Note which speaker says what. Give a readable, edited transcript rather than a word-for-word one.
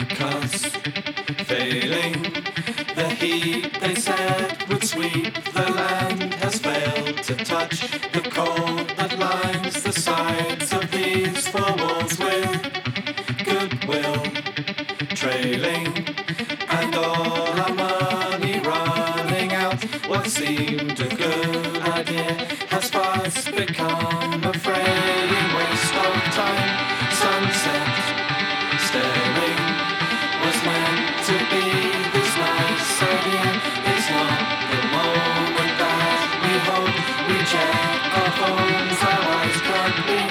Speaker 1: because failing the heat they said would sweep the land has failed to touch the cold that lines the sides of these four walls with goodwill trailing and all our money running out. What seemed a good idea has fast become a fraying waste of time. Sunset staring was meant to be this nice idea. It's not the moment that we hope. We check our phones, our eyes can't be